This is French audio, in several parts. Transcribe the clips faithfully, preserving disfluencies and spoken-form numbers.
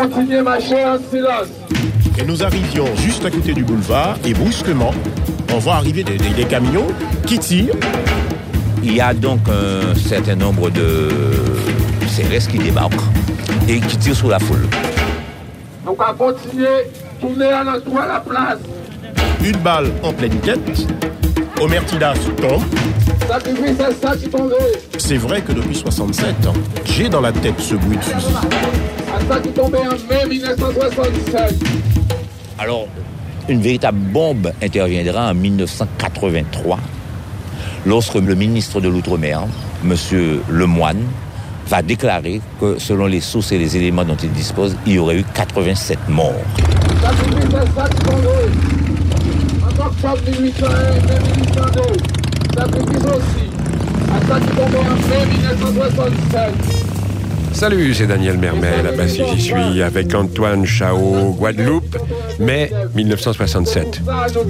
continuer ma chère en silence. Et nous arrivions juste à côté du boulevard et brusquement, on voit arriver des, des, des camions qui tirent. Il y a donc un certain nombre de C R S qui débarquent et qui tirent sur la foule. Donc on va continuer, tourner à l'endroit la place. Une balle en pleine tête, Omertidas tombe. Sacrifice, c'est ça qui tombe. C'est vrai que depuis soixante-sept, j'ai dans la tête ce bruit de fusil. C'est ça qui tombait en mai dix-neuf cent soixante-sept. Alors, une véritable bombe interviendra en dix-neuf cent quatre-vingt-trois, lorsque le ministre de l'Outre-mer, M. Lemoine, va déclarer que, selon les sources et les éléments dont il dispose, il y aurait eu quatre-vingt-sept morts. Sacrifice, c'est ça qui tombe. En octobre mille huit cent un, mille huit cent deux. Sacrifice aussi. C'est ça qui tombait en mai dix-neuf cent soixante-sept. Salut, c'est Daniel Mermet, là-bas si j'y suis, avec Antoine Chao, Guadeloupe, mai dix-neuf cent soixante-sept.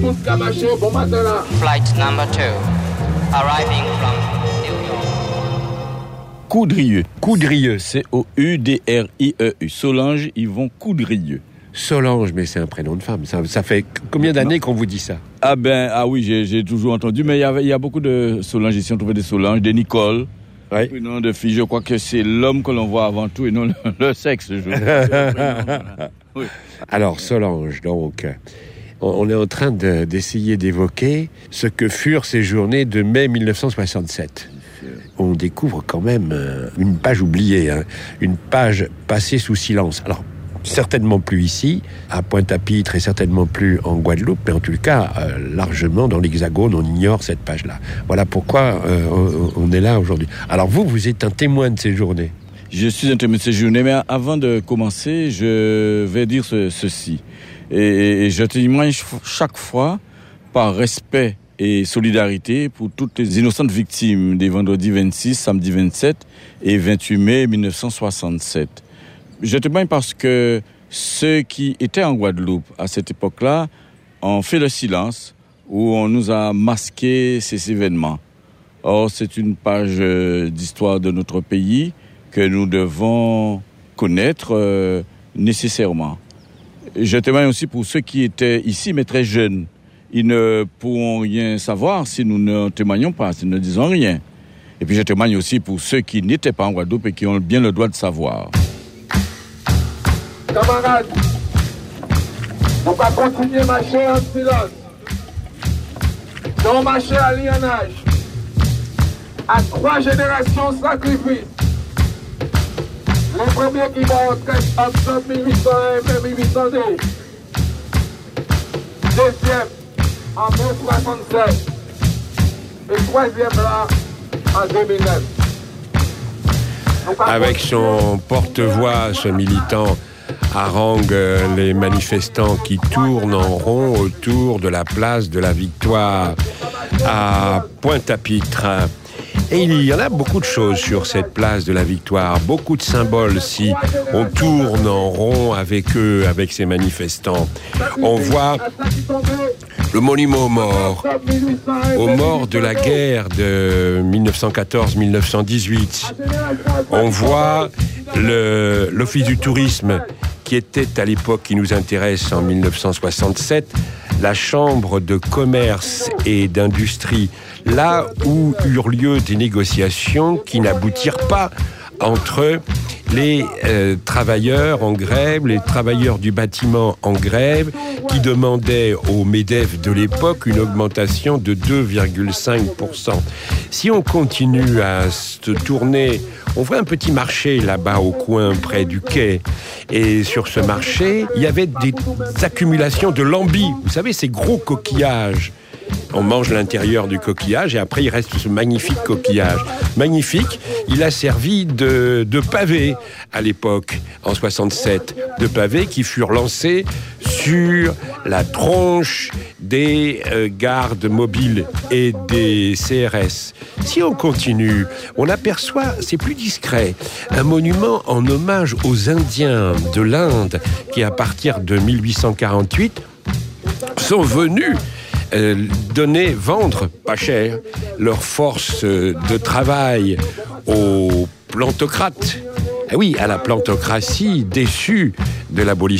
Flight number two, arriving from New York. Coudrieux, Coudrieux, C O U D R I E U, Solange Yvon Coudrieux. Solange, mais c'est un prénom de femme. Ça, ça fait combien d'années qu'on vous dit ça? Ah ben, ah oui, j'ai, j'ai toujours entendu, mais il y a, il y a beaucoup de Solange ici, on trouvait des Solange, des Nicole. Oui. Prénom de fille, je crois que c'est l'homme que l'on voit avant tout et non le, le sexe. Je oui. Alors, Solange, donc, on est en train de, d'essayer d'évoquer ce que furent ces journées de mai dix-neuf cent soixante-sept. On découvre quand même une page oubliée, hein, une page passée sous silence. Alors, certainement plus ici, à Pointe-à-Pitre, et certainement plus en Guadeloupe, mais en tout cas, euh, largement dans l'Hexagone, on ignore cette page-là. Voilà pourquoi euh, on, on est là aujourd'hui. Alors vous, vous êtes un témoin de ces journées. Je suis un témoin de ces journées, mais avant de commencer, je vais dire ce, ceci. Et, et je témoigne chaque fois par respect et solidarité pour toutes les innocentes victimes des vendredis vingt-six, samedi vingt-sept et vingt-huit mai dix-neuf cent soixante-sept. Je témoigne parce que ceux qui étaient en Guadeloupe à cette époque-là ont fait le silence, où on nous a masqué ces événements. Or, c'est une page d'histoire de notre pays que nous devons connaître euh, nécessairement. Je témoigne aussi pour ceux qui étaient ici, mais très jeunes. Ils ne pourront rien savoir si nous ne témoignons pas, si nous ne disons rien. Et puis je témoigne aussi pour ceux qui n'étaient pas en Guadeloupe et qui ont bien le droit de savoir. Camarades, on va continuer à marcher en silence. Donc marcher à lionnage. À trois générations sacrifices. Les premiers qui vont entrer en octobre mille huit cent un et mille huit cent deux. Deuxième en mai soixante-sept. Et troisième là en deux mille neuf. Avec son porte-voix, ce militant harangue les manifestants qui tournent en rond autour de la place de la Victoire à Pointe-à-Pitre. Et il y en a beaucoup de choses sur cette place de la Victoire, beaucoup de symboles si on tourne en rond avec eux, avec ces manifestants. On voit le monument aux morts, aux morts de la guerre de dix-neuf cent quatorze dix-neuf cent dix-huit. On voit le, l'Office du tourisme qui était à l'époque, qui nous intéresse en dix-neuf cent soixante-sept, la Chambre de commerce et d'industrie, là où eurent lieu des négociations qui n'aboutirent pas entre les euh, travailleurs en grève, les travailleurs du bâtiment en grève, qui demandaient au MEDEF de l'époque une augmentation de deux virgule cinq pour cent. Si on continue à se tourner, on voit un petit marché là-bas au coin près du quai. Et sur ce marché, il y avait des accumulations de lambis. Vous savez, ces gros coquillages. On mange l'intérieur du coquillage et après il reste ce magnifique coquillage. Magnifique, il a servi de, de pavé à l'époque, en soixante-sept. De pavés qui furent lancés sur la tronche des euh, gardes mobiles et des C R S. Si on continue, on aperçoit, c'est plus discret, un monument en hommage aux Indiens de l'Inde qui, à partir de dix-huit cent quarante-huit, sont venus Euh, donner, vendre, pas cher, leur force de travail aux plantocrates, oui, à la plantocratie déçue de l'abolition